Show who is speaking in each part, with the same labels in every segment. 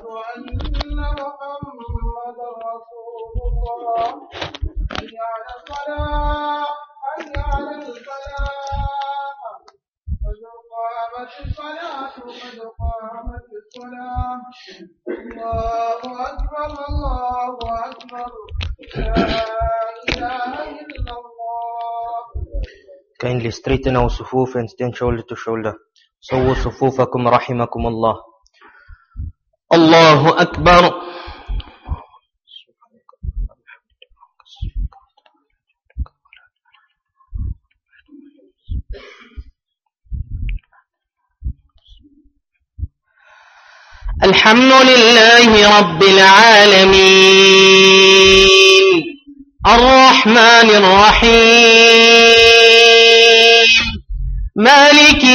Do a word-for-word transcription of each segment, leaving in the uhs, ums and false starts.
Speaker 1: أن محمدا رسول الله حي على الصلاة حي على الفلاح قد قامت الصلاة قد قامت الصلاة الله أكبر الله أكبر لا إله إلا الله.
Speaker 2: Kindly straighten our sufuf and stand shoulder to shoulder. Sawu sufufakum rahimakumullah. Allahu Akbar. Alhamdulillahi Rabbil Alameen Ar-Rahmanir Rahim Maliki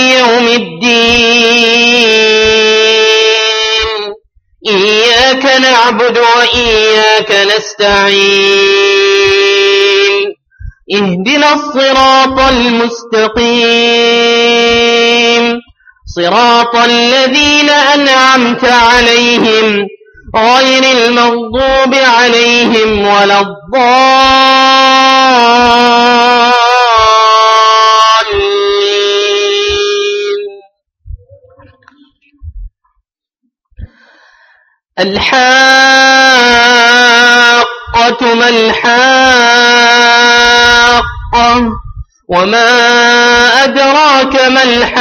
Speaker 2: Yawmiddin Iyyaka na'budu wa iyyaka nasta'in Ihdinas siratal mustaqim صراط الذين أنعمت عليهم غير المغضوب عليهم ولا الضالين. الحاقة ما الحاقة وما أدراك ما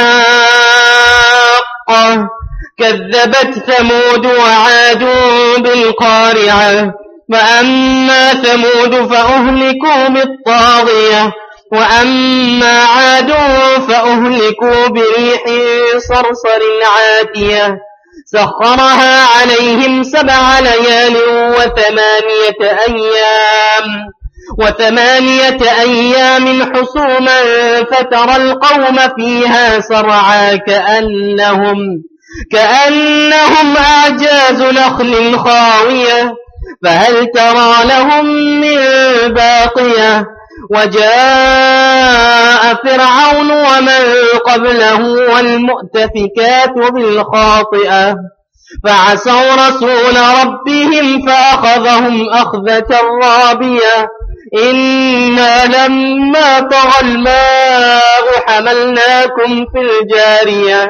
Speaker 2: الحاقة كذبت ثمود وعاد بالقارعة فأما ثمود فأهلكوا بالطاغية وأما عاد فأهلكوا بريح صرصر عاتية سخرها عليهم سبع ليال وثمانية أيام وثمانية أيام حسوما فترى القوم فيها صرعا كأنهم كأنهم أعجاز نخل خاوية فهل ترى لهم من باقية وجاء فرعون ومن قبله والمؤتفكات بالخاطئة فعصوا رسول ربهم فأخذهم أخذة رابية إنا لما طغى الماء حملناكم في الجارية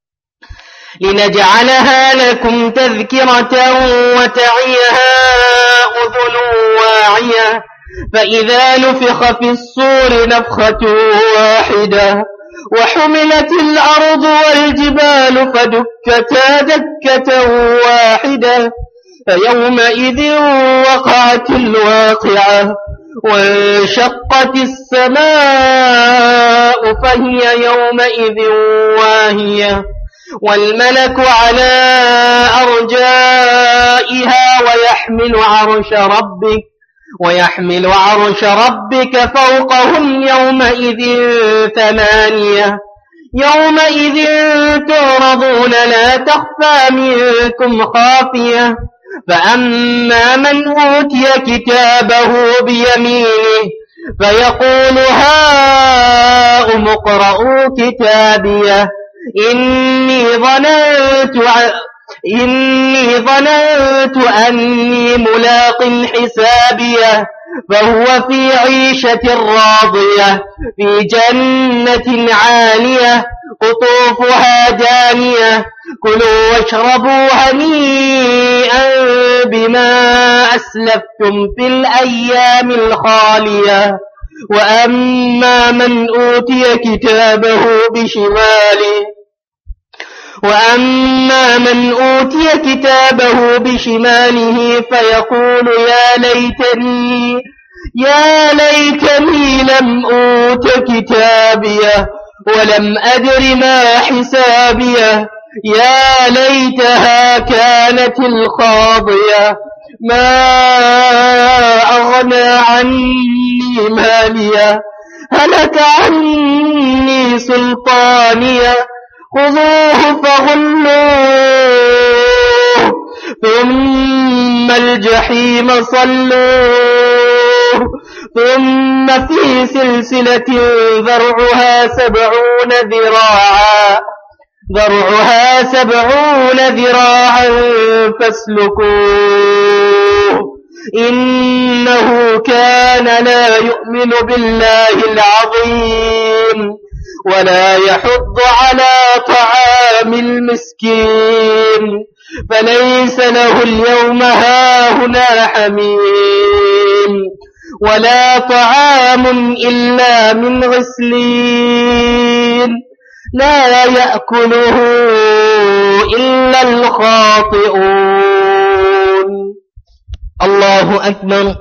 Speaker 2: لنجعلها لكم تذكرة وتعيها أذن واعية فإذا نفخ في الصور نفخة واحدة وحملت الأرض والجبال فدكتا دكة واحدة فيومئذ وقعت الواقعة وانشقت السماء فهي يومئذ واهية والملك على أرجائها ويحمل عرش ربك ويحمل عرش ربك فوقهم يومئذ ثمانية يومئذ تعرضون لا تخفى منكم خافية فأما من أوتي كتابه بيمينه فيقول هاؤم اقرءوا كتابيه إني ظننت إني ظننت أني ملاق حسابيه فهو في عيشة راضية في جنة عالية قطوفها دانية كلوا واشربوا هنيئا بما أسلفتم في الأيام الخالية وأما من أوتي كتابه بشماله وأما من أوتي كتابه بشماله فيقول يا ليتني يا ليتني لم أوت كتابيه ولم أدر ما حسابيه يا ليتها كانت القاضية ما أغنى عني ماليه هلك عني سلطانيه خذوه فغلوه ثم الجحيم صلوه ثم في سلسلة ذرعها سبعون ذراعا
Speaker 3: ذرعها سبعون ذراعا فاسلكوه إنه كان لا يؤمن بالله العظيم ولا يحض على طعام المسكين فليس له اليوم هاهنا حميم ولا طعام إلا من غسلين لا يأكله إلا الخاطئون. الله أكبر.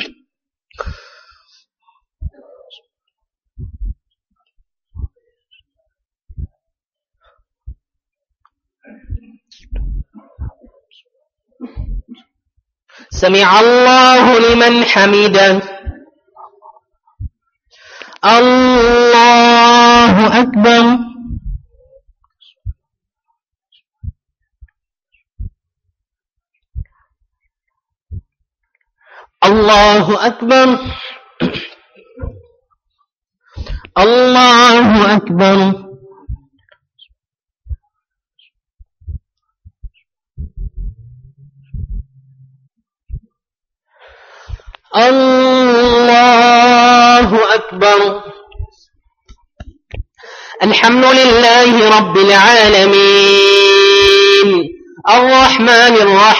Speaker 3: سمع الله لمن حمده. الله أكبر. الله أكبر. الله أكبر. الله أكبر. الحمد لله رب العالمين الرحمن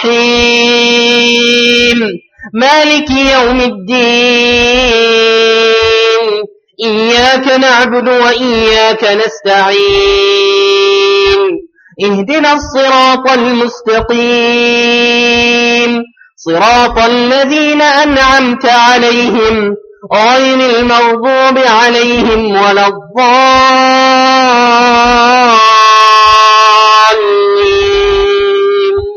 Speaker 3: الرحيم مالك يوم الدين إياك نعبد وإياك نستعين اهدنا الصراط المستقيم صراط الذين أنعمت عليهم غير المغضوب عليهم ولا الضالين.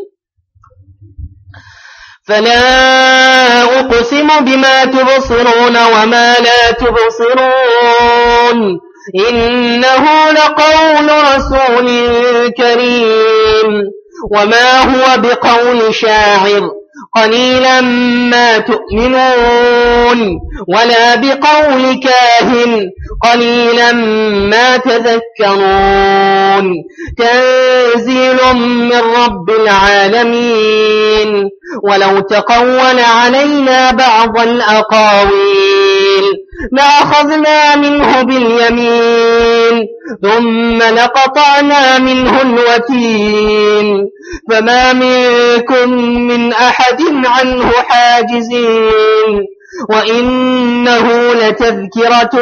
Speaker 3: فلا أقسم بما تبصرون وما لا تبصرون إنه لقول رسول كريم وما هو بقول شاعر قليلا ما تؤمنون ولا بقول كاهن قليلا ما تذكرون تنزيل من رب العالمين ولو تقول علينا بعض الأقاويل لأخذنا منه باليمين ثم لقطعنا منه الوتين فما منكم من أحد عنه حاجزين وإنه لتذكرة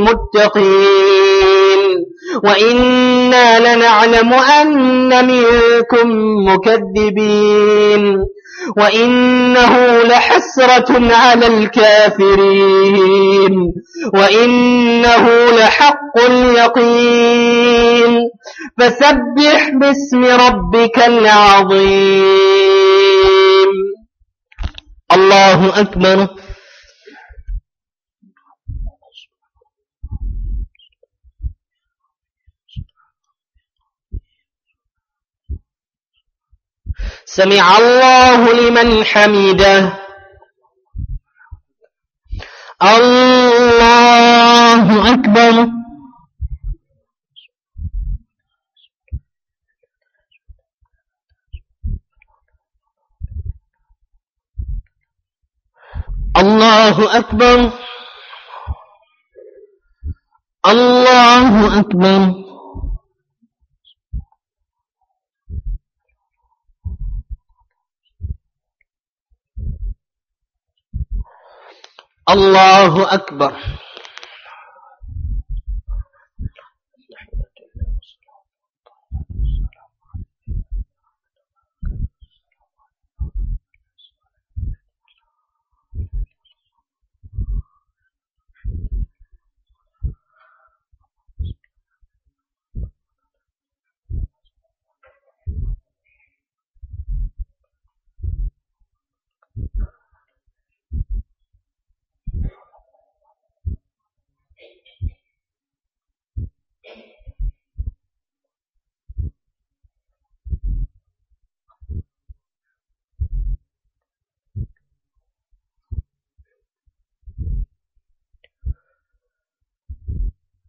Speaker 3: للمتقين وإنا لنعلم أن منكم مكذبين وإنه لحسرة على الكافرين وإنه لحق اليقين فسبح باسم ربك العظيم. الله أكبر. سمع الله لمن حمده. الله أكبر. الله أكبر. الله أكبر. الله أكبر.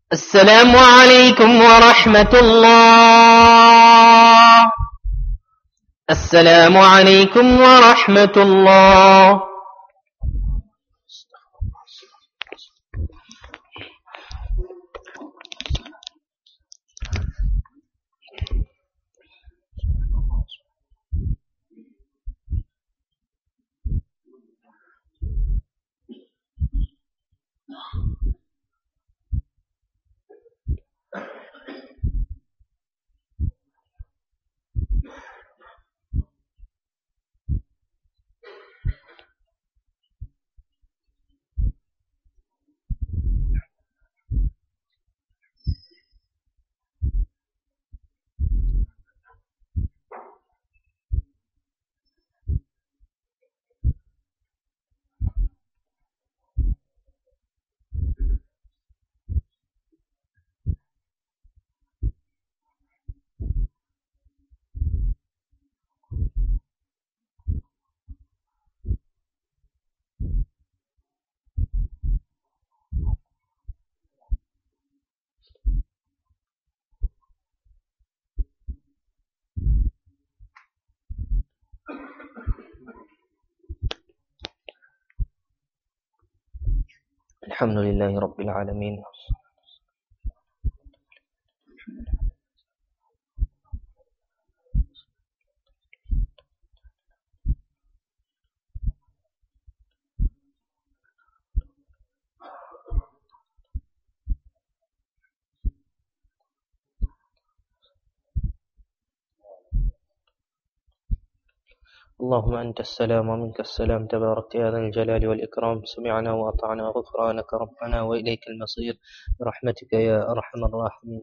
Speaker 3: السلام عليكم ورحمة الله. السلام عليكم ورحمة الله.
Speaker 2: الحمد لله رب العالمين. اللهم أنت السلام ومنك السلام، تبارك يا ذا الجلال والإكرام. سمعنا وأطعنا غفرانك ربنا وإليك المصير برحمتك يا أرحم الراحمين.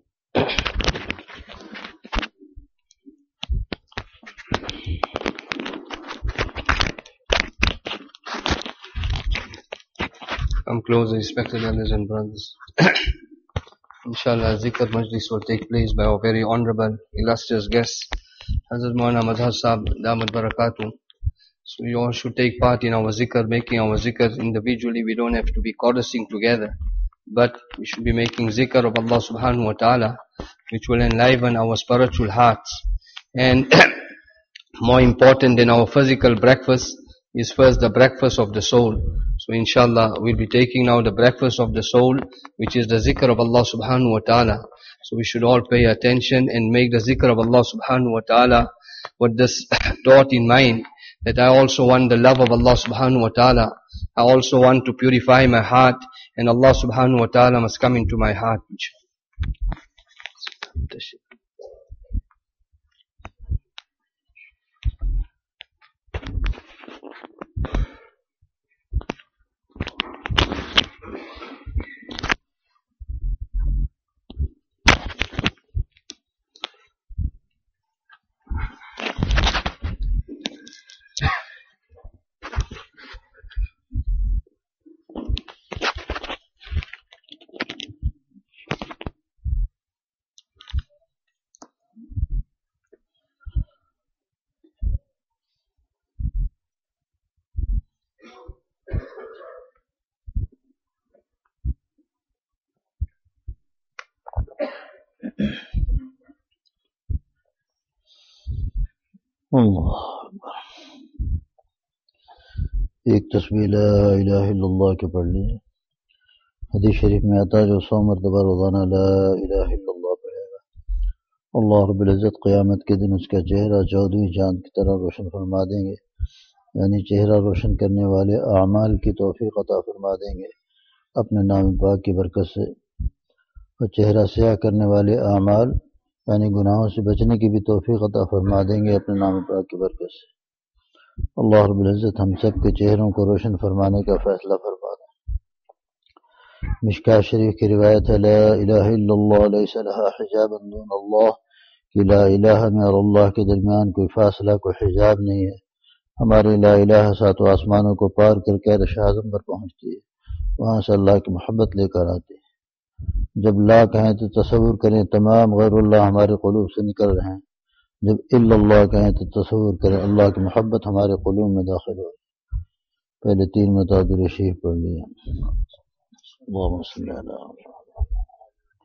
Speaker 4: Come close, respected elders and brothers. Inshallah, Zikr Majlis will take place by our very honorable, illustrious guest, Hazrat Maulana Mazhar Sahib, Damat Barakatuh. So you all should take part in our Zikr, making our Zikr individually. We don't have to be chorusing together, but we should be making Zikr of Allah subhanahu wa ta'ala, which will enliven our spiritual hearts. And more important than our physical breakfast is first the breakfast of the soul. So inshallah, we'll be taking now the breakfast of the soul, which is the zikr of Allah subhanahu wa ta'ala. So we should all pay attention and make the zikr of Allah subhanahu wa ta'ala with this thought in mind, that I also want the love of Allah subhanahu wa ta'ala. I also want to purify my heart, and Allah subhanahu wa ta'ala must come into my heart.
Speaker 5: اللہ ایک تسبیح لا الہ الا اللہ کے پڑھ لیے. حدیث شریف میں آتا ہے جو سو مرتبہ روزانہ لا الہ الا اللہ پڑھے گا، اللہ رب العزت قیامت کے دن اس کا چہرہ چودھویں چاند کی طرح روشن فرما دیں گے، یعنی چہرہ روشن کرنے والے اعمال کی توفیق عطا فرما دیں گے اپنے نام پاک کی برکت سے، اور چہرہ سیاہ کرنے والے اعمال یعنی گناہوں سے بچنے کی بھی توفیق عطا فرما دیں گے اپنے نام پاک کی برکت سے. اللہ رب العزت ہم سب کے چہروں کو روشن فرمانے کا فیصلہ فرما دیں. مشکاۃ شریف کی روایت ہے لا الہ الا اللہ لیس لہا حجاب دون اللہ، کہ لا الہ میں اور اللہ کے درمیان کوئی فاصلہ، کوئی حجاب نہیں ہے. ہماری لا الہ ساتوں آسمانوں کو پار کر کے عرش اعظم پر پہنچتی ہے، وہاں سے اللہ کی محبت لے کر آتی ہے. جب لا کہیں تو تصور کریں تمام غیر اللہ ہمارے قلوب سے نکل رہے ہیں، جب الا اللہ کہیں تو تصور کریں اللہ کی محبت ہمارے قلوب میں داخل ہو. پہلے تین مرتبہ درود شریف پڑھ لیے. اللہم صلی علی محمد.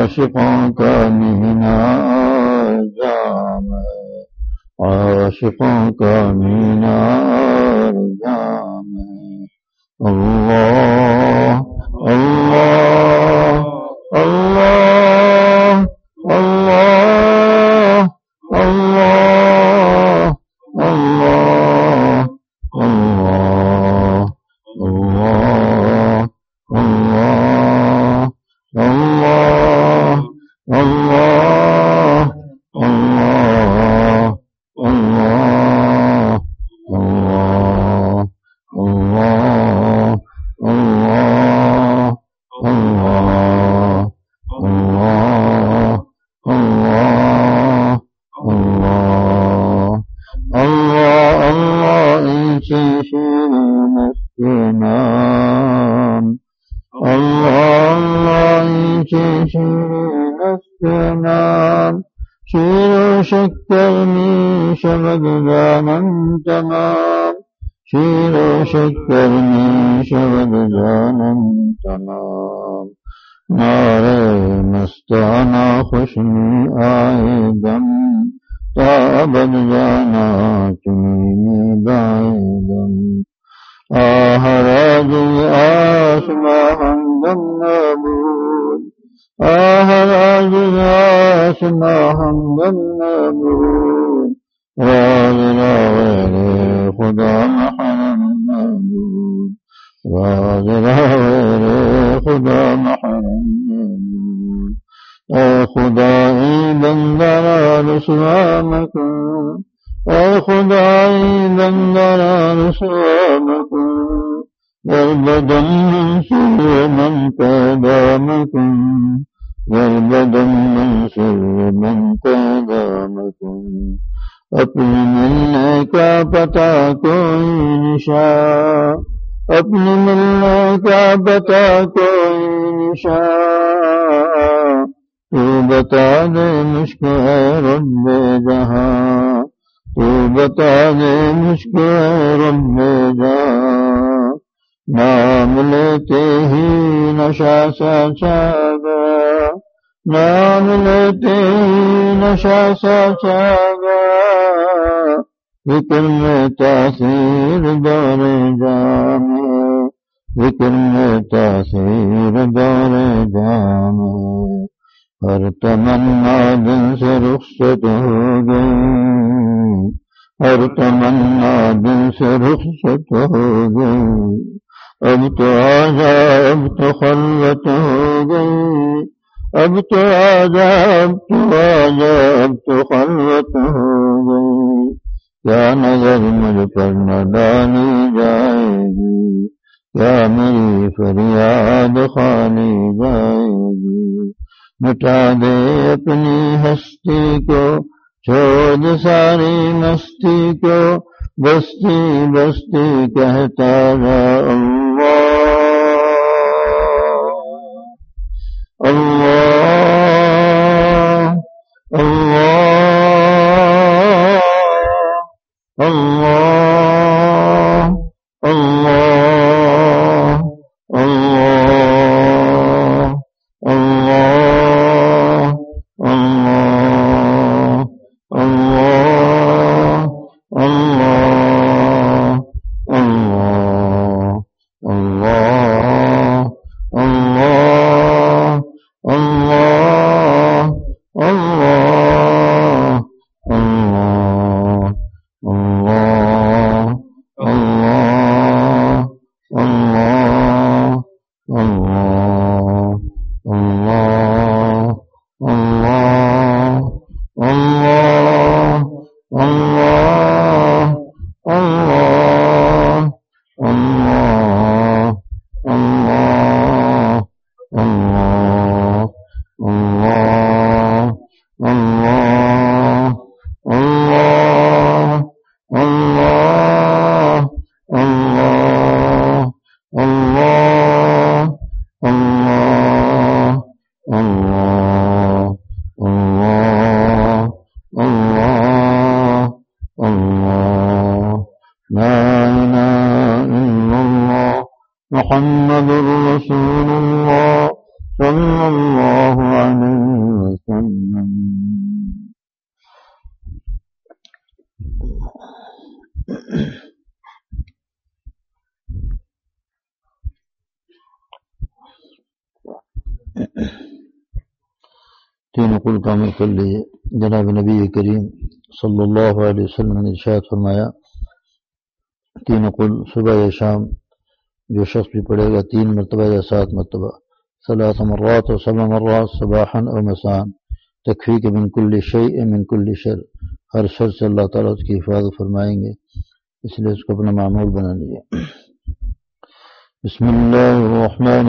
Speaker 5: عاشقوں کا مینار جام ہے عاشقوں کا مینار جام ہے اللہ اللہ اللہ اللہ اللہ اللہ اللہ اللہ اللہ اللہ اللہ Allah Allah Allah Allah Allah Allah Allah Allah Allah inchi shirin askenam Allah Allah inchi shirin askenam شیر و شکر می شود جانم تمام شیر و شکر می شود جانم تمام نعرے مستانہ خوش می آئے دم تا ابد جانا چنی میں دائے دم آہ راجی آسماں ہمدم نبود آہ راجی آسماں ہمدم نبود راز راغیر خدا محرم نبود راز راغیر خدا محرم نبود اے خدای بندہ را رسوا مکن اے خدای بندہ را رسوا مکن در بدن منصور من پیدا مکن در بدن منصور من پیدا مکن اپنے ملنے کا پتہ کوئی نشان اپنے ملنے کا پتہ کوئی نشان تو بتا دے مشک ہے رب جہاں تو بتا دے مشک ہے رب جہاں نام لیتے ہی نشہ سا چھا گیا نام لیتے ہی نشہ سا چھا گیا ذکر میں تاثیر دور جام ذکر میں تاثیر دور جام ہر تمنا دل سے رخصت ہو گئی ہر تمنا دل سے رخصت ہو گئی اب تو آجا اب تو خلوت ہو گئی اب تو آجا اب تو آجا اب تو خلوت ہو گئی کیا نظر مجھ پر نہ ڈالی جائے گی کیا میری فریاد خالی جائے گی مٹا دے اپنی ہستی کو چھوڑ دے ساری مستی کو بستی بستی کہتا جا اللہ اللہ اللہ اللہ اللہ اللہ اللہ اللہ اللہ محمد رسول اللہ صلی اللہ علیہ تین قل کا عمل کر لیے. جناب نبی کریم صلی اللہ علیہ وسلم نے ارشاد فرمایا تین قل صبح یا شام جو شخص بھی پڑھے گا تین مرتبہ یا سات مرتبہ ثلاث مرات و سبع مرات صباحا و مساء تکفیک من کل شیء من کل شر، ہر شر سے اللہ تعالیٰ اس کی حفاظت فرمائیں گے، اس لیے اس کو اپنا معمول بنا لیجیے. بسم اللہ الرحمن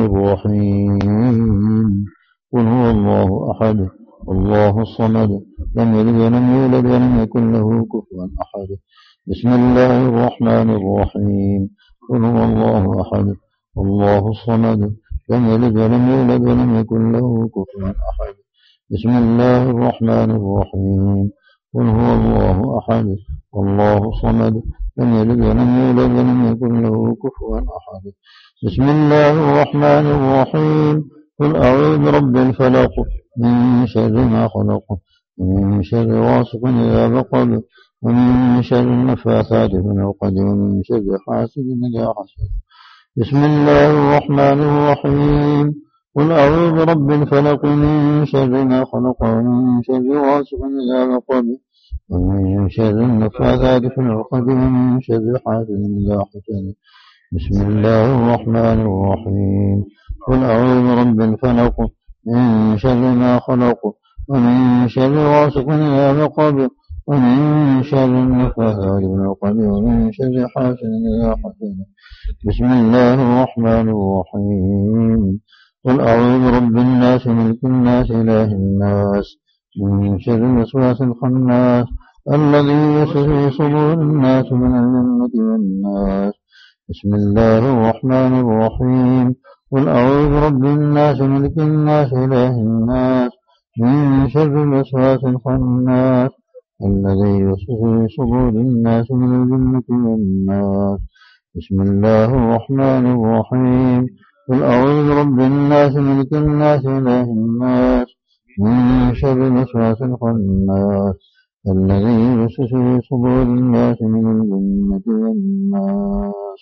Speaker 5: الرحیم قل هو اللہ احد اللہ الصمد لم یلد ولم یولد ولم یکن له کفوا احد. بسم اللہ الرحمن الرحیم قل هو اللہ احد اللہ الصمد لم یلد ولم یولد ولم یکن له کفوا احد. بسم اللہ الرحمن الرحیم قل هو اللہ احد اللہ الصمد لم یلد ولم یولد ولم یکن له کفوا احد. بسم اللہ الرحمن الرحیم قل اعوذ برب الفلق من شر ما خلق ومن شر غاسق اذا وقب ومن شر النفاثات في العقد ومن شر حاسد اذا حسد. بسم الله الرحمن الرحيم قل أعوذ برب الفلق من شر ما خلق ومن شر غاسق إذا وقب ومن شر النفاثات في العقد ومن شر حاسد إذا حسد. بسم الله الرحمن الرحيم قل أعوذ برب الفلق من شر ما خلق ومن شر غاسق إذا وقب ومن شر النفاثات في العقد ومن شر حاسد إذا حسد. بسم الله الرحمن الرحيم قل أعوذ برب الناس ملك الناس إله الناس من شر الوسواس الخناس الذي يوسوس في صدور الناس من الجنة والناس. بسم الله الرحمن الرحيم قل أعوذ برب الناس ملك الناس إله الناس من شر الوسواس الخناس الذي يوسوس في صدور الناس من الجنة والناس. بسم الله الرحمن الرحيم قل أعوذ برب الناس ملك الناس إله الناس من شر الوسواس الخناس الذي يوسوس في صدور الناس من الجنة والناس.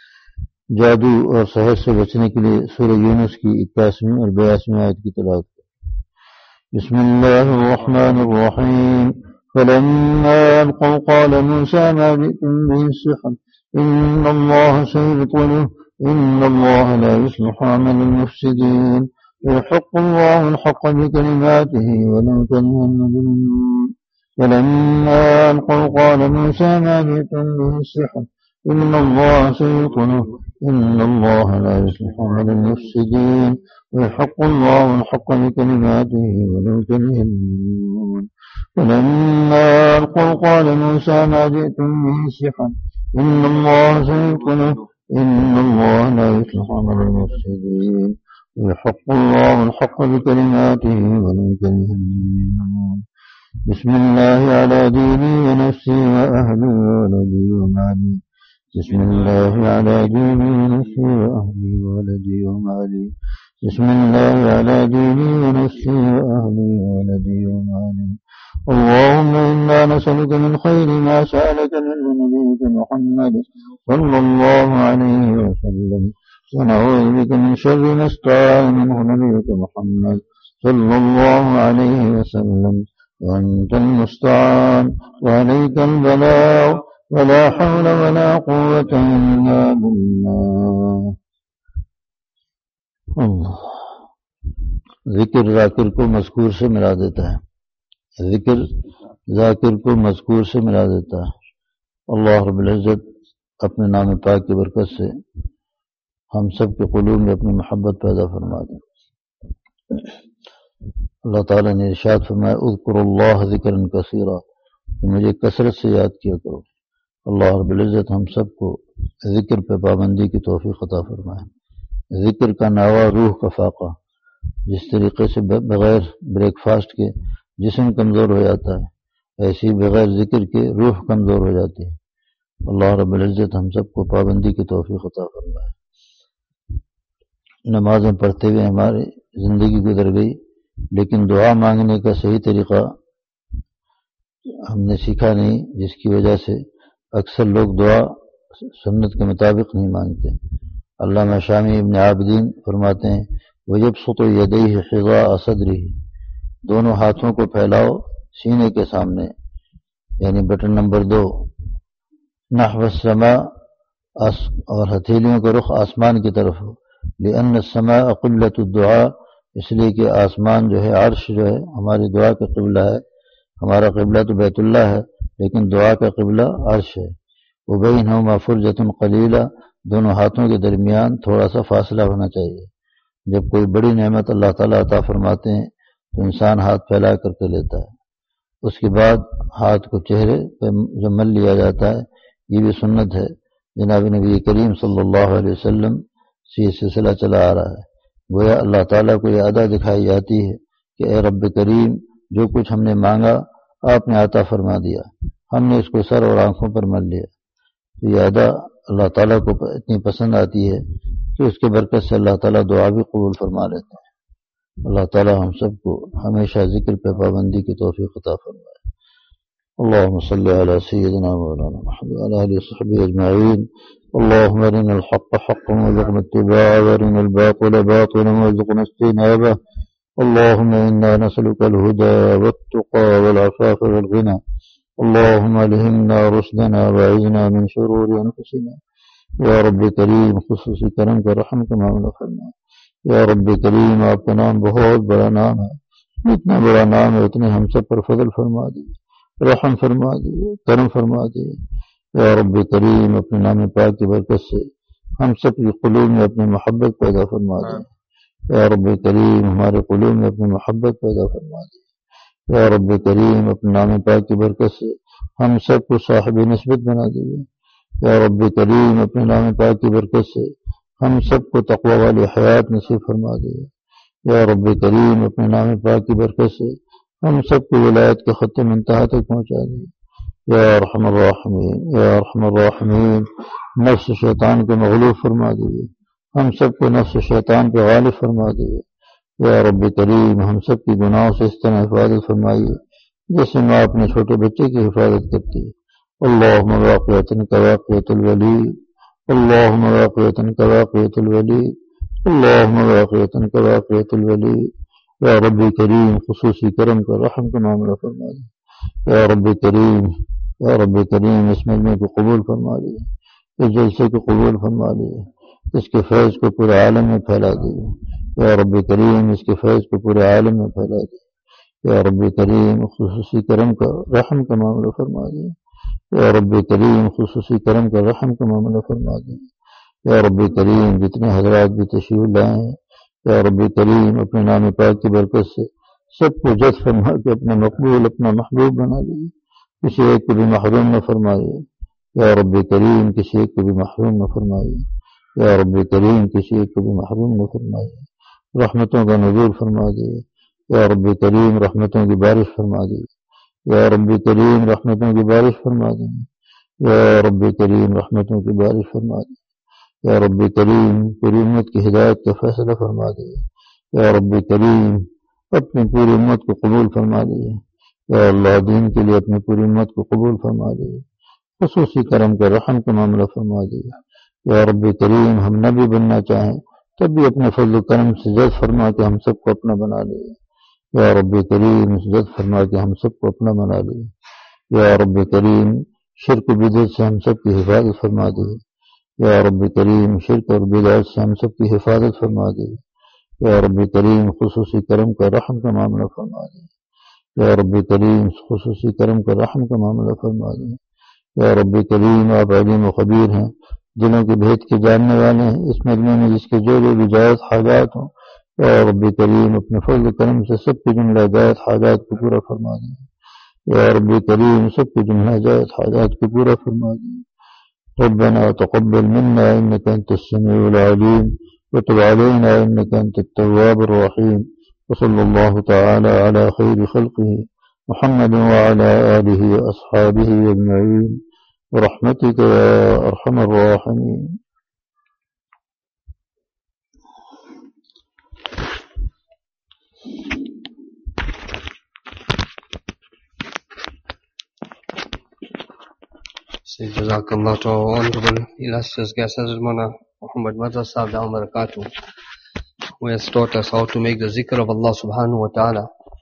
Speaker 5: جادو اور سحر سے بچنے کے لیے سورہ یونس کی اکیاسویں اور بیاسویں آیت کی تلاوت. بسم اللہ الرحمن الرحیم فلما ألقوا قال موسى ما جئتم به السحر إن الله سيبطله إن الله لا يصلح عمل المفسدين ويحق الله الحق بكلماته ولو كره المجرمون. فلما ألقوا قال موسى ما جئتم به السحر إن الله سيبطله إن الله لا يصلح عمل المفسدين ويحق الله الحق بكلماته ولو كره المجرمون. فلما ألقوا قال موسى ما جئتم به السحر إن الله سيبطله إن الله لا يصلح عمل المفسدين ويحق الله الحق بكلماته ولو كره المجرمون. بسم الله على ديني ونفسي وأهلي وولدي ومالي. بسم الله على ديني ونفسي وأهلي وولدي ومالي. بسم الله على ديني ونفسي وأهلي وولدي ومالي. اللهم إنا نسألك من خير ما سألك منه نبيك محمد صلى الله عليه وسلم ونعوذ بك من شر ما استعاذ منه نبيك محمد صلى الله عليه وسلم وأنت المستعان وعليك البلاغ ولا حول ولا قوة إلا بالله. اللہ ذکر ذاکر کو مذکور سے ملا دیتا ہے، ذکر ذاکر کو مذکور سے ملا دیتا ہے. اللہ رب العزت اپنے نام پاک کی برکت سے ہم سب کے قلوب میں اپنی محبت پیدا فرما دیں. اللہ تعالیٰ نے ارشاد فرمایا اذکروا اللہ ذکرا کثیرا، کہ مجھے کثرت سے یاد کیا کرو. اللہ رب العزت ہم سب کو ذکر پہ پابندی کی توفیق عطا فرمائے. ذکر کا ناوا روح کا فاقہ، جس طریقے سے بغیر بریک فاسٹ کے جسم کمزور ہو جاتا ہے، ایسی بغیر ذکر کے روح کمزور ہو جاتی ہے. اللہ رب العزت ہم سب کو پابندی کی توفیق عطا فرمائے. نمازیں پڑھتے ہوئے ہماری زندگی گزر گئی، لیکن دعا مانگنے کا صحیح طریقہ ہم نے سیکھا نہیں، جس کی وجہ سے اکثر لوگ دعا سنت کے مطابق نہیں مانگتے. علامہ شامی ابن عابدین فرماتے ہیں وَيَبْسُطُ يَدَيْهِ حِذَاءَ صَدْرِهِ، دونوں ہاتھوں کو پھیلاؤ سینے کے سامنے، یعنی بٹن نمبر دو، نحو السماء، اور ہتھیلیوں کا رخ آسمان کی طرف ہو، لأن السماء قبلۃ الدعاء، اس لیے کہ آسمان جو ہے، عرش جو ہے ہماری دعا کا قبلہ ہے. ہمارا قبلہ تو بیت اللہ ہے لیکن دعا کا قبلہ عرش ہے. وبینہما فرجۃ قلیلہ، دونوں ہاتھوں کے درمیان تھوڑا سا فاصلہ ہونا چاہیے. جب کوئی بڑی نعمت اللہ تعالیٰ عطا فرماتے ہیں تو انسان ہاتھ پھیلا کر کے لیتا ہے، اس کے بعد ہاتھ کو چہرے پہ جو مل لیا جاتا ہے، یہ بھی سنت ہے. جناب نبی کریم صلی اللہ علیہ وسلم سے یہ سلسلہ چلا آ رہا ہے. گویا اللہ تعالیٰ کو یہ ادا دکھائی جاتی ہے کہ اے رب کریم، جو کچھ ہم نے مانگا آپ نے عطا فرما دیا، ہم نے اس کو سر اور آنکھوں پر مل لیا. تو یہ ادا اللہ تعالیٰ کو اتنی پسند آتی ہے کہ اس کے برکت سے اللہ تعالیٰ دعا بھی قبول فرما لیتے ہیں. اللہ تعالیٰ ہم سب کو ہمیشہ ذکر پہ پابندی کی توفیق عطا فرمائے. اللهم صل على سيدنا مولانا محمد وعلى آله وصحبه أجمعين. اللهم أرنا الحق حقا وارزقنا اتباعه، وأرنا الباطل باطلا وارزقنا اجتنابه. اللهم إنا نسألك الهدى والتقى والعفاف والغنى. اللهم ألهمنا رشدنا وأعذنا من شرور أنفسنا. یا رب کریم، خصوصی کرم کا رحم کا معاملہ فرما. یا رب کریم، آپ کا نام بہت بڑا نام ہے، اتنا بڑا نام ہے، اتنے ہم سب پر فضل فرما دیجیے، رحم فرما دیجیے، کرم فرما دیجیے. یا رب کریم، اپنے نام پاک کی برکت سے ہم سب کی قلوب میں اپنی محبت پیدا فرما دیں. یا رب کریم، ہمارے قلوب میں اپنی محبت پیدا فرما دیں. یا رب کریم، اپنے نام پاک کی برکت سے ہم سب کو صاحب نسبت بنا دیجیے. یا رب کریم، اپنے نام پاک کی برکت سے ہم سب کو تقوی والی حیات نصیب فرما دیجیے. یا رب کریم، اپنے نام پاک کی برکت سے ہم سب کو ولایت کے خط منتہا تک پہنچا دیجیے. یا ارحم الراحمین، یا ارحم الراحمین، نفس شیطان کو مغلوب فرما دیجیے، ہم سب کو نفس شیطان پہ غالب فرما دیجیے. یا رب کریم، ہم سب کی گناہوں سے اس طرح حفاظت فرمائیے جیسے ماں اپنے چھوٹے بچے کی حفاظت کرتی ہے. اللہم واقعتن کواقعت الولی، اللہم واقعتن کواقعت الولی، اللہم واقعتن کواقعت الولی. یا رب کریم، خصوصی کرم کا رحم کا معاملہ فرما دیں. یا رب کریم، یا رب کریم، اس مجمع کو قبول فرما لیجیے، اس جلسے کو قبول فرما لیجیے، اس کے فیض کو پورے عالم میں پھیلا دیجیے. یا رب کریم، اس کے فیض کو پورے عالم میں پھیلا دیجیے. یا رب کریم، خصوصی کرم کا رحم کا معاملہ فرما دیجیے. یا رب کریم، خصوصی کرم کا رحم کا معاملہ فرما دیجیے. یا رب کریم، جتنے حضرات بھی تشریف لائے ہیں، یا رب کریم، اپنے نام پاک کی برکت سے سب کو جذب فرما کے اپنا مقبول، اپنا محبوب بنا دیجیے. کسی ایک کو بھی محروم نہ فرمائیے. یا رب کریم، کسی ایک کو بھی محروم نہ فرمائیے. یا رب کریم، کسی ایک کو بھی محروم نہ فرمائیے. رحمتوں کا نزول فرما دیجیے. یا رب کریم، رحمتوں کی بارش فرما دیجیے. یا رب کریم، رحمتوں کی بارش فرما دیجیے. یا رب کریم، رحمتوں کی بارش فرما دیجیے. یا رب کریم، پوری امت کی ہدایت کا فیصلہ فرما دیجیے. یا رب کریم، اپنی پوری امت کو قبول فرما دیجیے. یا اللہ، دین کے لیے اپنی پوری امت کو قبول فرما دیجیے. خصوصی کرم کا رحم کا معاملہ فرما دیجیے. یا رب کریم، ہم نبی بننا چاہیں تب بھی اپنے فضل و کرم سے جذب فرما کے ہم سب کو اپنا بنا لیجیے. یا رب کریم، جذب فرما کے ہم سب کو اپنا بنا لیجیے. یا رب کریم، شرک و بدعت سے ہم سب کی حفاظت فرما دیجیے. یا رب کریم، شرک اور بدعت سے ہم سب کی حفاظت فرما دیجیے. یا رب کریم، خصوصی کرم کا رحم کا معاملہ فرما دیجیے. یا رب کریم، خصوصی کرم کا رحم کا معاملہ فرما دیجیے. یا رب کریم، آپ علیم و خبیر ہیں، دلوں کے بھید کے جاننے والے ہیں. اس مجمع میں جس کے جو جو بھی جائز حاجات ہوں، یا رب کریم، اپنے فضل و کرم سے سب کی جملہ جائز حاجات کو پورا فرما دیجیے. یا رب کریم، سب کی جملہ جائز حاجات کو پورا فرما دیجیے. ربنا تقبل منا انك انت السميع العليم وتب علينا انك انت التواب الرحيم. وصلى الله تعالى على خير خلقه محمد وعلى آله وأصحابه أجمعين برحمتك يا أرحم الراحمين.
Speaker 4: Say Jazakallah to our honorable illustrious guest Hazrat Maulana Muhammad Madhar Sahib Dawud Barakatuh, who has taught us how to make the zikr of Allah subhanahu wa ta'ala.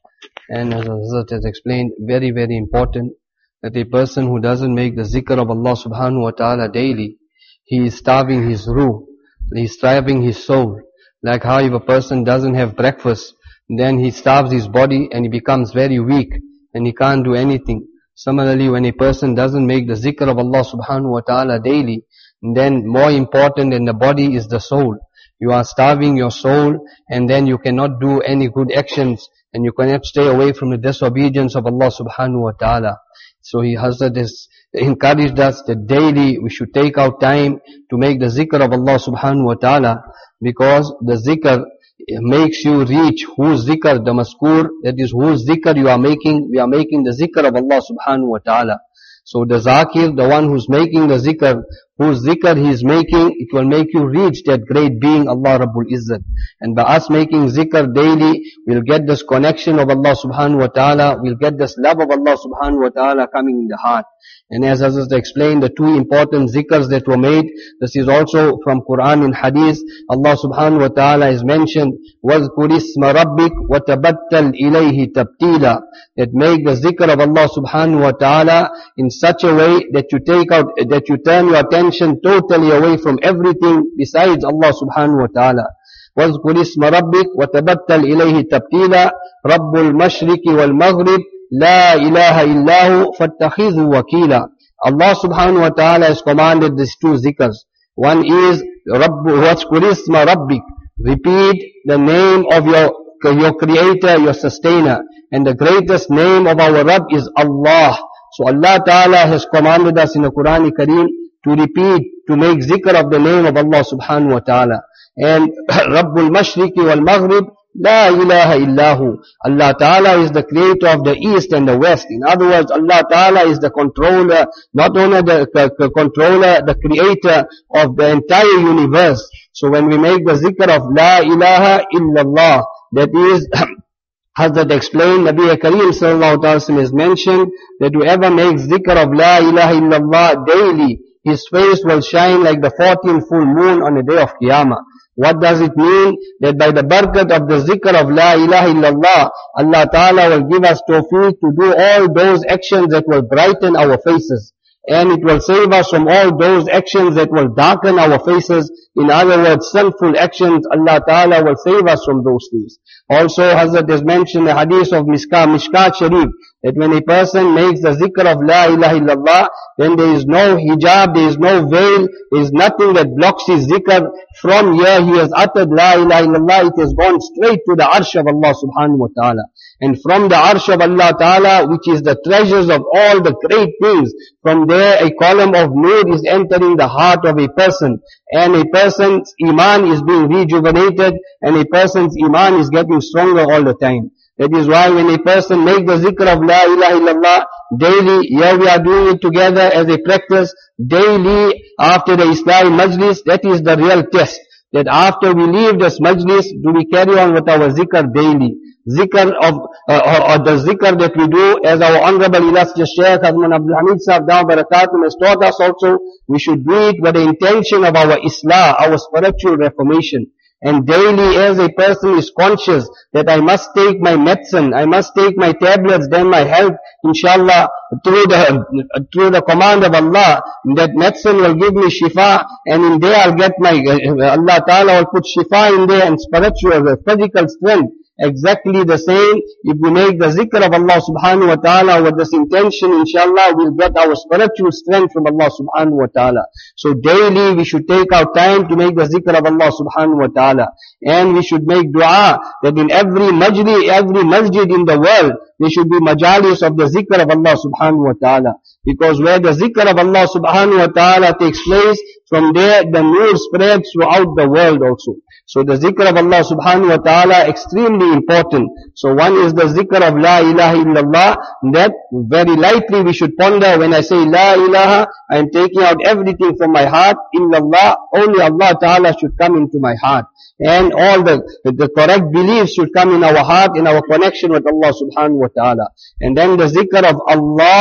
Speaker 4: And as Hazrat has explained, very, very important that a person who doesn't make the zikr of Allah subhanahu wa ta'ala daily, he is starving his ruh, he is starving his soul. Like how if a person doesn't have breakfast, then he starves his body and he becomes very weak and he can't do anything. Similarly, when a person doesn't make the zikr of Allah subhanahu wa ta'ala daily, then more important than the body is the soul. You are starving your soul and then you cannot do any good actions and you cannot stay away from the disobedience of Allah subhanahu wa ta'ala. So he Hazrat has encouraged us that daily we should take out time to make the zikr of Allah subhanahu wa ta'ala, because the zikr makes you reach whose zikr, the maskur, that is whose zikr you are making. We are making the zikr of Allah subhanahu wa ta'ala. So the zakir, the one who's making the zikr, whose zikr he is making, it will make you reach that great being, Allah Rabbul Izzat. And by us making zikr daily, we'll get this connection of Allah subhanahu wa ta'ala, we'll get this love of Allah subhanahu wa ta'ala coming in the heart. And as Hazrat explained, the two important zikrs that were made, this is also from Quran and Hadith. Allah subhanahu wa ta'ala has mentioned, وَاذْكُرِ اسْمَ رَبِّكَ وَتَبَتَّلْ إِلَيْهِ تَبْتِيلًا. That make the zikr of Allah subhanahu wa ta'ala in such a way that you take out, that you turn your attention totally away from everything besides Allah subhanahu wa ta'ala. وَاذْكُرِ اسْمَ رَبِّكَ وَتَبَتَّلْ إِلَيْهِ تَبْتِيلًا رَبُّ الْمَشْرِقِ وَالْمَغْرِبِ La ilaha illahu fattakhidhu wakila. Allah subhanahu wa ta'ala has commanded these two zikrs. One is Rabbu Wazkurisma Rabbik. Repeat the name of your, your creator, your sustainer. And the greatest name of our Rabb is Allah. So Allah ta'ala has commanded us in the Quran Kareem to repeat, to make zikr of the name of Allah subhanahu wa ta'ala. And Rabbul Mashriqi wal Maghrib, La ilaha illahu. Allah Ta'ala is the creator of the east and the west. In other words, Allah Ta'ala is the controller, not only the, the controller, the creator of the entire universe. So when we make the zikr of La ilaha illallah, that is, Hazrat explained, Nabi Kareem sallallahu alaihi wasallam has mentioned that whoever makes zikr of La ilaha illallah daily, his face will shine like the fourteenth full moon on the day of Qiyamah. What does it mean? That by the barakat of the zikr of La ilaha illallah, Allah Ta'ala will give us tawfiq to do all those actions that will brighten our faces. And it will save us from all those actions that will darken our faces. In other words, sinful actions, Allah Ta'ala will save us from those things. Also, Hazrat has mentioned the hadith of Mishkat, Mishkat Sharif, that when a person makes the zikr of La ilaha illallah, then there is no hijab, there is no veil, there is nothing that blocks his zikr. From here he has uttered La ilaha illallah, it has gone straight to the arsh of Allah subhanahu wa ta'ala. And from the arsh of Allah ta'ala, which is the treasures of all the great things, from there a column of nur is entering the heart of a person. And a person's iman is being rejuvenated, and a person's iman is getting stronger all the time. That is why when a person makes the zikr of La ilaha illallah daily, here we are doing it together as a practice, daily after the Islami majlis, that is the real test. That after we leave this majlis, do we carry on with our zikr daily? Zikr of, uh, or, or the zikr that we do, as our honorable illustrious Shaykh Hazrat Abdul Hamid Sahib Dawah Barakatum has taught us also, we should do it with the intention of our Islah, our spiritual reformation. And daily as a person is conscious that I must take my medicine, I must take my tablets, then my health, inshallah, through the, through the command of Allah, that medicine will give me shifa, and in there I'll get my, uh, Allah Ta'ala will put shifa in there and spiritual, physical strength. Exactly the same, if we make the zikr of Allah subhanahu wa ta'ala with this intention, inshallah, we'll get our spiritual strength from Allah subhanahu wa ta'ala. So daily we should take our time to make the zikr of Allah subhanahu wa ta'ala. And we should make dua that in every majlis, every masjid in the world, there should be majalis of the zikr of Allah subhanahu wa ta'ala. Because where the zikr of Allah subhanahu wa ta'ala takes place, from there the nur spreads throughout the world also. So the zikr of Allah subhanahu wa ta'ala extremely important. So one is the zikr of La ilaha illallah, that very lightly we should ponder. When I say La ilaha, I am taking out everything from my heart. Illallah, only Allah Ta'ala should come into my heart. And all the, the correct beliefs should come in our heart, in our connection with Allah subhanahu wa ta'ala. And then the zikr of Allah,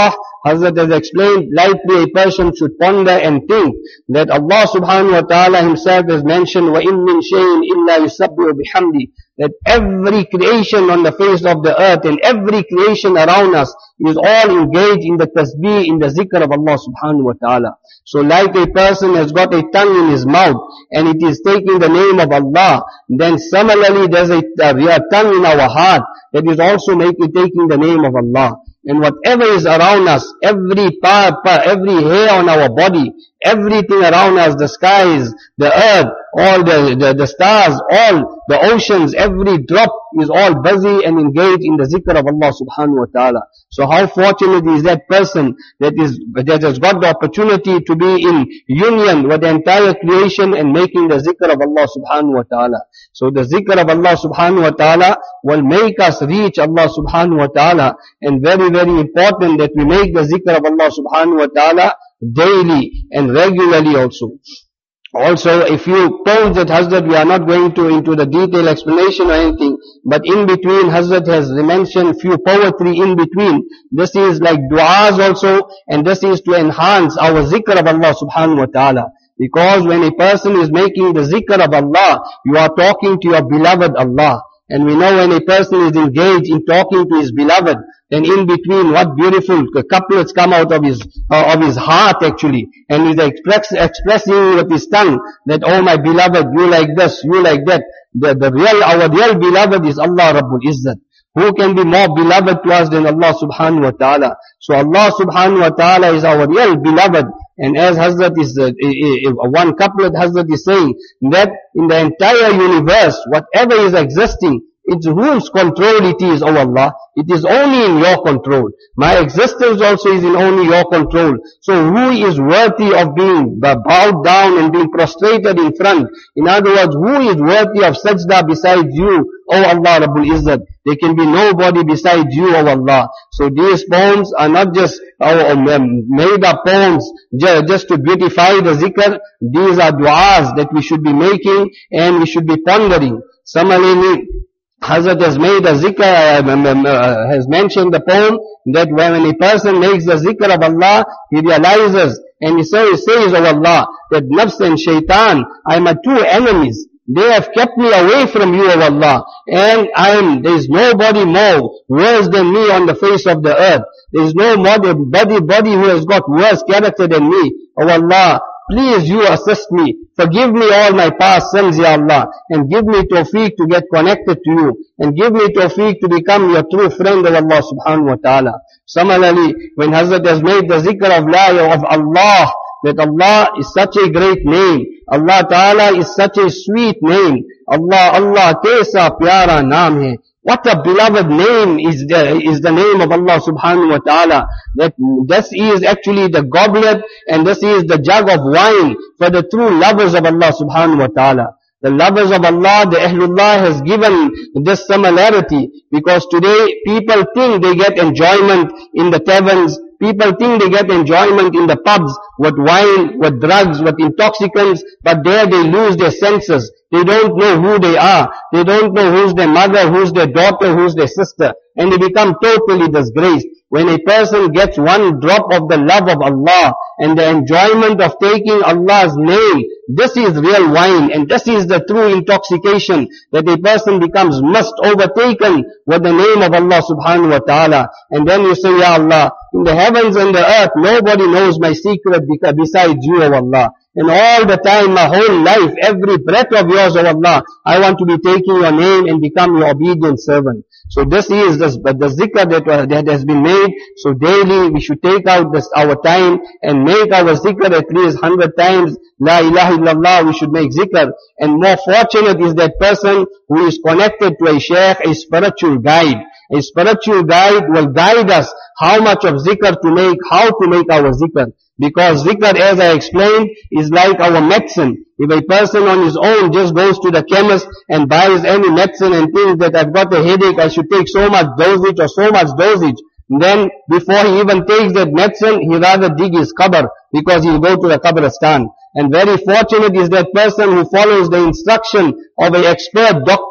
Speaker 6: Hazrat has explained, likely a person should ponder and think that Allah subhanahu wa ta'ala himself has mentioned, وَإِن مِّن شَيْءٍ إِلَّا يُسَبِّحُ بِحَمْدِهِ, that every creation on the face of the earth and every creation around us is all engaged in the tasbih, in the zikr of Allah subhanahu wa ta'ala. So like a person has got a tongue in his mouth and it is taking the name of Allah, then similarly there's a, a tongue in our heart that is also making, taking the name of Allah. And whatever is around us, every part, every hair on our body, everything around us, the skies, the earth, all the, the, the stars, all the oceans, every drop is all busy and engaged in the zikr of Allah subhanahu wa ta'ala. So how fortunate is that person that is, that has got the opportunity to be in union with the entire creation and making the zikr of Allah subhanahu wa ta'ala. So the zikr of Allah subhanahu wa ta'ala will make us reach Allah subhanahu wa ta'ala, and very, very important that we make the zikr of Allah subhanahu wa ta'ala daily and regularly also. Also, a few points that Hazrat, we are not going to into the detailed explanation or anything, but in between Hazrat has mentioned few poetry in between. This is like du'as also, and this is to enhance our zikr of Allah subhanahu wa ta'ala. Because when a person is making the zikr of Allah, you are talking to your beloved Allah. And we know when a person is engaged in talking to his beloved, then in between what beautiful couplets come out of his uh, of his heart actually, and he's express, expressing with his tongue that, oh my beloved, you like this, you like that. The, the real, our real beloved is Allah Rabbul Izzat. Who can be more beloved to us than Allah subhanahu wa ta'ala? So Allah subhanahu wa ta'ala is our real beloved. And as Hazrat is, uh, one couplet Hazrat is saying, that in the entire universe, whatever is existing, it's whose control it is, O Allah. It is only in your control. My existence also is in only your control. So who is worthy of being bowed down and being prostrated in front? In other words, who is worthy of sajda besides you, O Allah Rabbul Izzat? There can be nobody besides you, O Allah. So these poems are not just uh, made up poems just to beautify the zikr. These are du'as that we should be making and we should be pondering. Similarly, Hazrat has made a zikr, uh, has mentioned the poem that when a person makes the zikr of Allah, he realizes and he says, says, oh Allah, that nafs and shaitan are my two enemies. They have kept me away from you, O Allah, and I am, there is nobody more worse than me on the face of the earth. There is no body, body who has got worse character than me. O Allah, please you assist me. Forgive me all my past sins, Ya Allah, and give me tawfiq to get connected to you, and give me tawfiq to become your true friend of Allah subhanahu wa ta'ala. Similarly, when Hazrat has made the zikr of la of Allah, that Allah is such a great name, Allah Ta'ala is such a sweet name, Allah, Allah kaisa pyara naam hai. What a beloved name is the, is the name of Allah subhanahu wa ta'ala. That this is actually the goblet and this is the jug of wine for the true lovers of Allah subhanahu wa ta'ala. The lovers of Allah, the Ahlullah has given this similarity, because today people think they get enjoyment in the taverns, people think they get enjoyment in the pubs with wine, with drugs, with intoxicants, but there they lose their senses. They don't know who they are. They don't know who's their mother, who's their daughter, who's their sister. And they become totally disgraced. When a person gets one drop of the love of Allah and the enjoyment of taking Allah's name, this is real wine and this is the true intoxication, that a person becomes must overtaken with the name of Allah subhanahu wa ta'ala. And then you say, Ya Allah, in the heavens and the earth, nobody knows my secret besides you, O Allah. And all the time, my whole life, every breath of yours, O Allah, I want to be taking your name and become your obedient servant. So this is the, the zikr that, uh, that has been made. So daily we should take out this, our time and make our zikr at least hundred times. La ilaha illallah, we should make zikr. And more fortunate is that person who is connected to a shaykh, a spiritual guide. A spiritual guide will guide us how much of zikr to make, how to make our zikr. Because zikr, as I explained, is like our medicine. If a person on his own just goes to the chemist and buys any medicine and thinks that I've got a headache, I should take so much dosage or so much dosage, then before he even takes that medicine, he rather dig his qabr, because he'll go to the qabristan. And very fortunate is that person who follows the instruction of an expert doctor.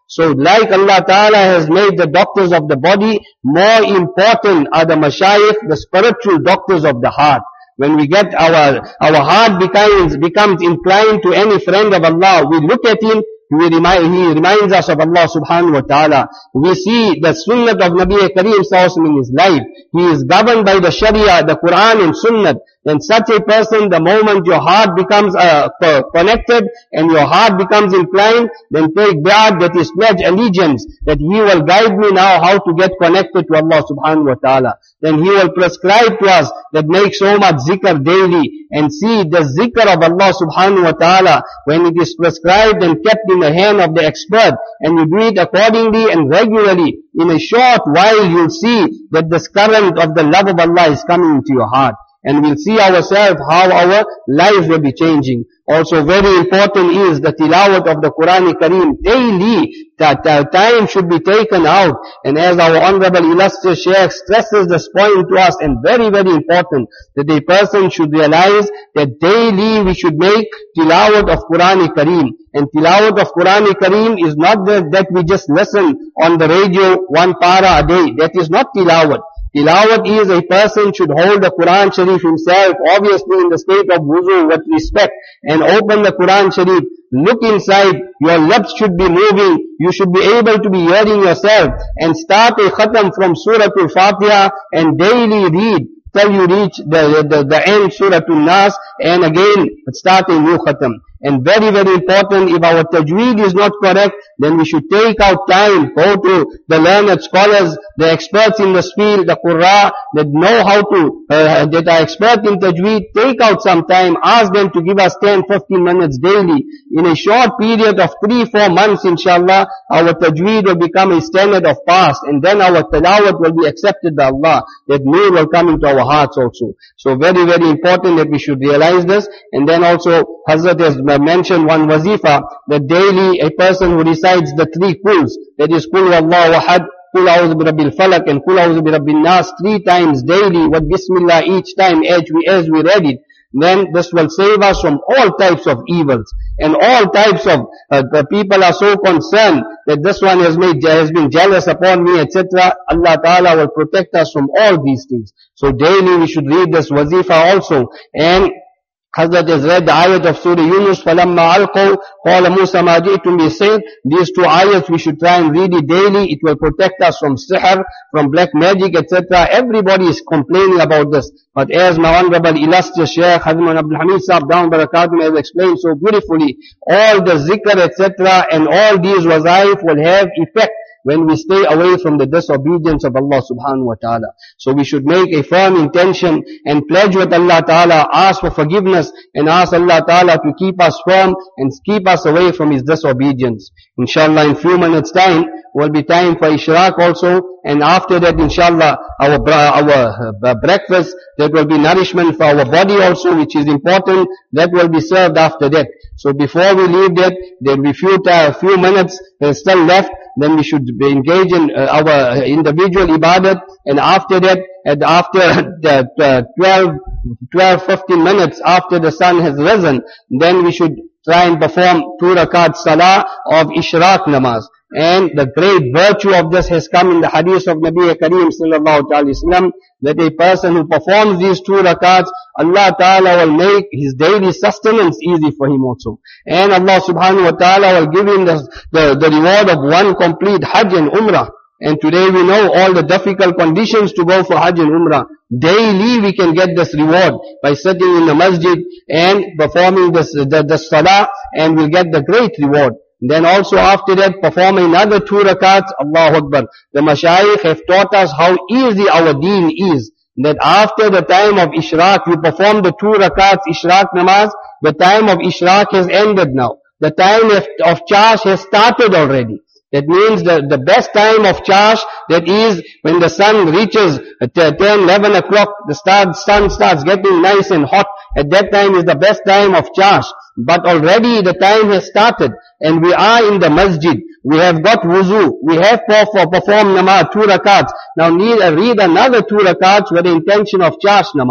Speaker 6: So like Allah Ta'ala has made the doctors of the body, more important are the mashayikh, the spiritual doctors of the heart. When we get our, our heart becomes, becomes inclined to any friend of Allah, we look at him, we remind, he reminds us of Allah subhanahu wa ta'ala. We see the sunnah of Nabi Kareem sallallahu in his life. He is governed by the Sharia, the Quran and Sunnah. Then such a person, the moment your heart becomes uh, connected and your heart becomes inclined, then take bi'at, that is pledge allegiance, that he will guide me now how to get connected to Allah subhanahu wa ta'ala. Then he will prescribe to us that make so much zikr daily, and see the zikr of Allah subhanahu wa ta'ala, when it is prescribed and kept in the hand of the expert, and you do it accordingly and regularly, in a short while you'll see that this current of the love of Allah is coming into your heart. And we'll see ourselves how our lives will be changing. Also very important is the tilawat of the Quran Kareem. Daily, that time should be taken out. And as our Honorable Illustrious Shaykh stresses this point to us, and very, very important, that a person should realize that daily we should make tilawat of Quran Kareem. And tilawat of Quran Kareem is not that, that we just listen on the radio one para a day. That is not tilawat. Tilawat is a person should hold the Quran Sharif himself, obviously in the state of wuzu with respect, and open the Quran Sharif, look inside, your lips should be moving, you should be able to be hearing yourself, and start a khatam from Surah Al-Fatiha and daily read till you reach the, the, the end Surah Al-Nas, and again start a new khatam. And very, very important, if our tajweed is not correct, then we should take out time, go to the learned scholars, the experts in this field, the qurra, that know how to, uh, that are expert in tajweed, take out some time, ask them to give us ten, fifteen minutes daily. In a short period of three, four months, inshallah, our tajweed will become a standard of past, and then our tilawat will be accepted by Allah, that nur will come into our hearts also. So very, very important that we should realize this. And then also, Hazrat has mentioned one wazifa, that daily a person who recites the three kuls, that is kul wallahu ahad, kul a'udhu bi rabbil falak, and kul a'udhu bi rabbin nas, three times daily with bismillah each time as we, as we read it, then this will save us from all types of evils. And all types of, uh, the people are so concerned that this one has made, has been jealous upon me, et cetera. Allah Ta'ala will protect us from all these things. So daily we should read this wazifa also. And Hazrat has read the ayat of Surah Yunus, فَلَمَّا أَلْقَوْا قَالَ مُوسَى مَا جِئْتُمْ بِالسِّحْرِ. These two ayats we should try and read it daily. It will protect us from sihr, from black magic, et cetera. Everybody is complaining about this. But as my Honorable Illustrious Shaykh Hazrat Abdul Hamid Sahib down Barakatum has explained so beautifully, all the zikr, et cetera, and all these wazaif will have effect when we stay away from the disobedience of Allah subhanahu wa ta'ala. So we should make a firm intention and pledge with Allah ta'ala, ask for forgiveness, and ask Allah ta'ala to keep us firm and keep us away from His disobedience. Inshallah, in few minutes time, will be time for Ishraq also, and after that, inshallah, our, our uh, breakfast, that will be nourishment for our body also, which is important, that will be served after that. So before we leave that, there will be few, uh, few minutes uh, still left, then we should engage in uh, our individual ibadat, and after that, and after the uh, twelve, twelve, fifteen minutes after the sun has risen, then we should try and perform two rakat salah of Ishraq namaz. And the great virtue of this has come in the hadith of Nabi Kareem sallallahu alayhi wa sallam, that a person who performs these two rakats, Allah Ta'ala will make his daily sustenance easy for him also. And Allah subhanahu wa ta'ala will give him the, the, the reward of one complete Hajj and Umrah. And today we know all the difficult conditions to go for Hajj and Umrah. Daily we can get this reward by sitting in the masjid and performing this, the, the salah, and we'll get the great reward. Then also after that, perform another two rakats, Allahu Akbar. The mashayikh have taught us how easy our deen is. That after the time of Ishraq, you perform the two rakats Ishraq namaz, the time of Ishraq has ended now. The time of, of Chash has started already. That means the, the best time of Chash, that is when the sun reaches ten, eleven o'clock, the start, sun starts getting nice and hot. At that time is the best time of Chash. But already the time has started, and we are in the masjid. We have got wuzu. We have for performed namaz, two rakats. Now need, uh, read another two rakats with the intention of Chash namaz.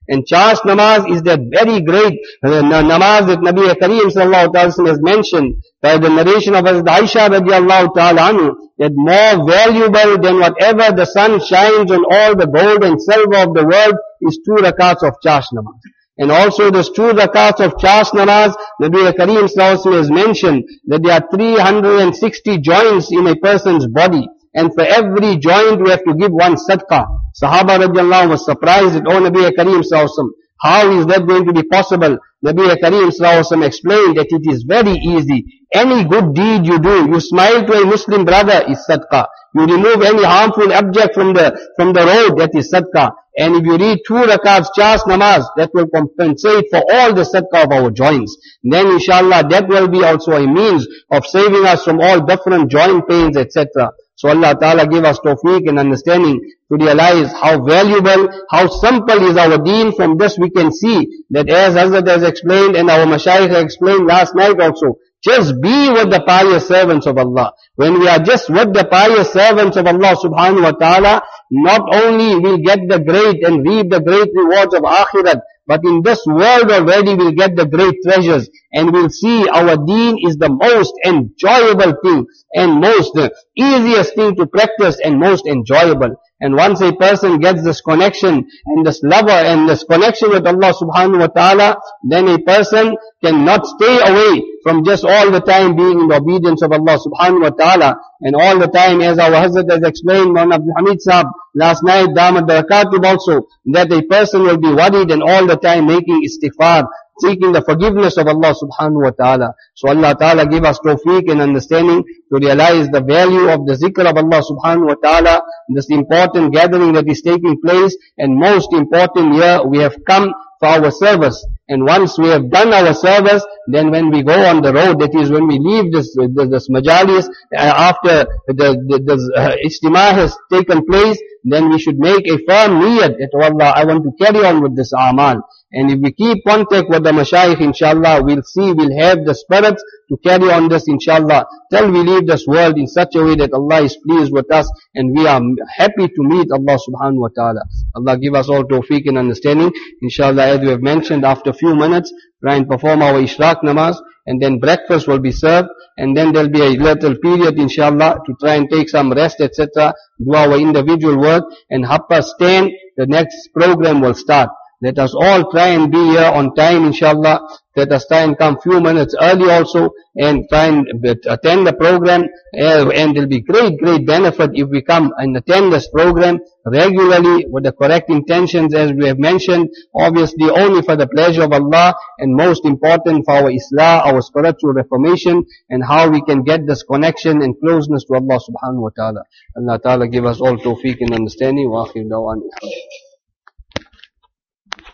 Speaker 6: And Chash namaz is that very great uh, namaz that Nabi Kareem sallallahu alaihi wasallam has mentioned by the narration of Hazrat Aisha radiallahu ta'ala anhu, that more valuable than whatever the sun shines on all the gold and silver of the world is two rakats of Chash namaz. And also those two rakats of Chash namaz, Nabi Kareem sallallahu alaihi wasallam has mentioned that there are three hundred sixty joints in a person's body. And for every joint we have to give one sadaqah. Sahaba radiallahu anhu was surprised that, oh Nabi Kareem sallallahu alaihi wasallam, how is that going to be possible? Nabi Kareem sallallahu alaihi wasallam explained that it is very easy. Any good deed you do, you smile to a Muslim brother, is sadaqah. You remove any harmful object from the, from the road, that is sadaqah. And if you read two rakats Chash namaz, that will compensate for all the sadaqah of our joints. Then inshallah that will be also a means of saving us from all different joint pains, et cetera. So Allah Ta'ala give us tawfiq and understanding to realize how valuable, how simple is our deen. From this we can see that, as Hazrat has explained and our Mashaykh explained last night also, just be with the pious servants of Allah. When we are just with the pious servants of Allah subhanahu wa ta'ala, not only we'll get the great and reap the great rewards of akhirat, but in this world already we'll get the great treasures, and we'll see our deen is the most enjoyable thing and most uh, easiest thing to practice and most enjoyable. And once a person gets this connection and this lover and this connection with Allah subhanahu wa ta'ala, then a person cannot stay away from just all the time being in the obedience of Allah subhanahu wa ta'ala. And all the time, as our Hazrat has explained, Maulana Abdul Hamid Sahab last night, Damat Barakatub also, that a person will be worried and all the time making istighfar, seeking the forgiveness of Allah subhanahu wa ta'ala. So Allah ta'ala give us tawfiq and understanding to realize the value of the zikr of Allah subhanahu wa ta'ala, this important gathering that is taking place, and most important here, we have come for our service. And once we have done our service, then when we go on the road, that is when we leave this, this, this majalis, uh, after the, the, the uh, ijtima has taken place, then we should make a firm niyat that, oh Allah, I want to carry on with this amal. And if we keep contact with the mashayikh, inshallah, we'll see, we'll have the spirits to carry on this, inshallah, till we leave this world in such a way that Allah is pleased with us and we are happy to meet Allah subhanahu wa ta'ala. Allah give us all tawfiq and understanding. Inshallah, as we have mentioned, after a few minutes, try and perform our ishraq namaz, and then breakfast will be served, and then there'll be a little period, inshallah, to try and take some rest, et cetera, do our individual work, and half past ten, the next program will start. Let us all try and be here on time, inshallah. Let us try and come few minutes early also, and try and attend the program, uh, and there'll be great, great benefit if we come and attend this program regularly with the correct intentions, as we have mentioned, obviously only for the pleasure of Allah, and most important for our Islah, our spiritual reformation, and how we can get this connection and closeness to Allah subhanahu wa ta'ala. Allah ta'ala give us all tawfiq and understanding. Wa akhir dawan.